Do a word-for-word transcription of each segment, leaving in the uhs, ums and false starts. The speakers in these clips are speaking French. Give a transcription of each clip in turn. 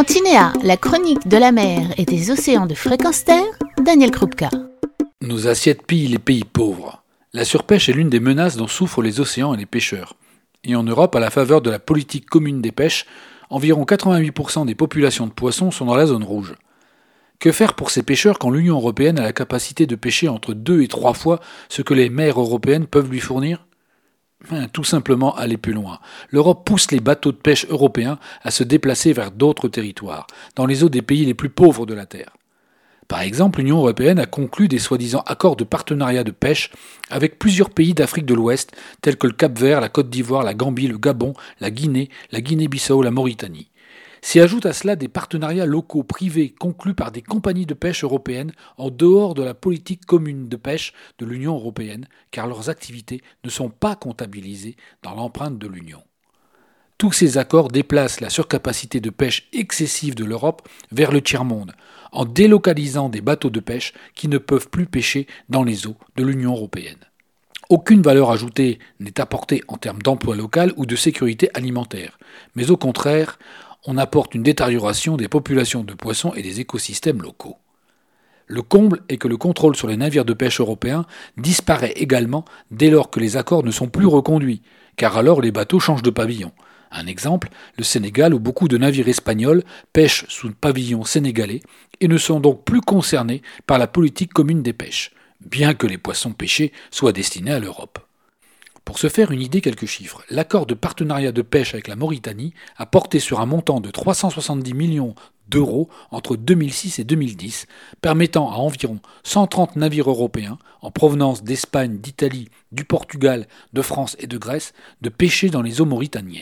Continéa, la chronique de la mer et des océans de Fréquence Terre, Daniel Krupka. Nos assiettes pillent les pays pauvres. La surpêche est l'une des menaces dont souffrent les océans et les pêcheurs. Et en Europe, à la faveur de la politique commune des pêches, environ quatre-vingt-huit pour cent des populations de poissons sont dans la zone rouge. Que faire pour ces pêcheurs quand l'Union européenne a la capacité de pêcher entre deux et trois fois ce que les mers européennes peuvent lui fournir ? Tout simplement aller plus loin. L'Europe pousse les bateaux de pêche européens à se déplacer vers d'autres territoires, dans les eaux des pays les plus pauvres de la Terre. Par exemple, l'Union européenne a conclu des soi-disant accords de partenariat de pêche avec plusieurs pays d'Afrique de l'Ouest, tels que le Cap-Vert, la Côte d'Ivoire, la Gambie, le Gabon, la Guinée, la Guinée-Bissau, la Mauritanie. S'y ajoutent à cela des partenariats locaux privés conclus par des compagnies de pêche européennes en dehors de la politique commune de pêche de l'Union européenne, car leurs activités ne sont pas comptabilisées dans l'empreinte de l'Union. Tous ces accords déplacent la surcapacité de pêche excessive de l'Europe vers le tiers-monde, en délocalisant des bateaux de pêche qui ne peuvent plus pêcher dans les eaux de l'Union européenne. Aucune valeur ajoutée n'est apportée en termes d'emploi local ou de sécurité alimentaire, mais au contraire, on apporte une détérioration des populations de poissons et des écosystèmes locaux. Le comble est que le contrôle sur les navires de pêche européens disparaît également dès lors que les accords ne sont plus reconduits, car alors les bateaux changent de pavillon. Un exemple, le Sénégal où beaucoup de navires espagnols pêchent sous pavillon sénégalais et ne sont donc plus concernés par la politique commune des pêches, bien que les poissons pêchés soient destinés à l'Europe. Pour se faire une idée, quelques chiffres. L'accord de partenariat de pêche avec la Mauritanie a porté sur un montant de trois cent soixante-dix millions d'euros entre deux mille six et deux mille dix, permettant à environ cent trente navires européens, en provenance d'Espagne, d'Italie, du Portugal, de France et de Grèce, de pêcher dans les eaux mauritaniennes.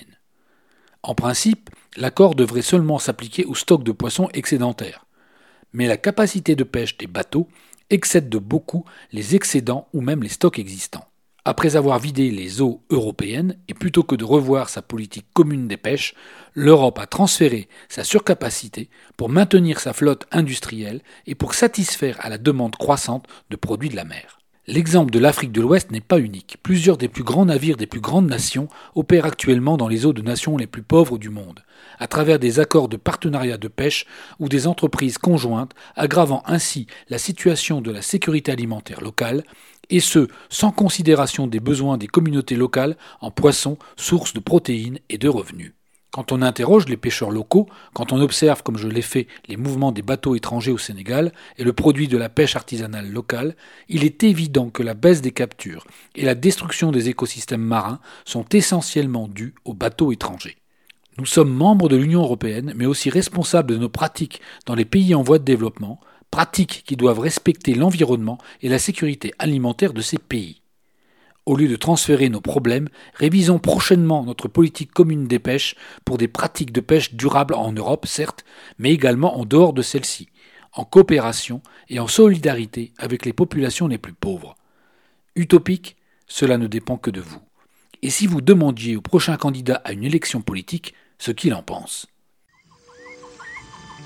En principe, l'accord devrait seulement s'appliquer aux stocks de poissons excédentaires. Mais la capacité de pêche des bateaux excède de beaucoup les excédents ou même les stocks existants. Après avoir vidé les eaux européennes, et plutôt que de revoir sa politique commune des pêches, l'Europe a transféré sa surcapacité pour maintenir sa flotte industrielle et pour satisfaire à la demande croissante de produits de la mer. L'exemple de l'Afrique de l'Ouest n'est pas unique. Plusieurs des plus grands navires des plus grandes nations opèrent actuellement dans les eaux de nations les plus pauvres du monde, à travers des accords de partenariat de pêche ou des entreprises conjointes, aggravant ainsi la situation de la sécurité alimentaire locale, et ce, sans considération des besoins des communautés locales en poissons, source de protéines et de revenus. Quand on interroge les pêcheurs locaux, quand on observe, comme je l'ai fait, les mouvements des bateaux étrangers au Sénégal et le produit de la pêche artisanale locale, il est évident que la baisse des captures et la destruction des écosystèmes marins sont essentiellement dues aux bateaux étrangers. Nous sommes membres de l'Union européenne, mais aussi responsables de nos pratiques dans les pays en voie de développement, pratiques qui doivent respecter l'environnement et la sécurité alimentaire de ces pays. Au lieu de transférer nos problèmes, révisons prochainement notre politique commune des pêches pour des pratiques de pêche durables en Europe, certes, mais également en dehors de celle-ci, en coopération et en solidarité avec les populations les plus pauvres. Utopique, cela ne dépend que de vous. Et si vous demandiez au prochain candidat à une élection politique ce qu'il en pense ?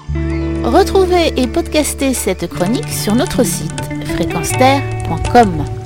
Retrouvez et podcastez cette chronique sur notre site fréquence terre point com.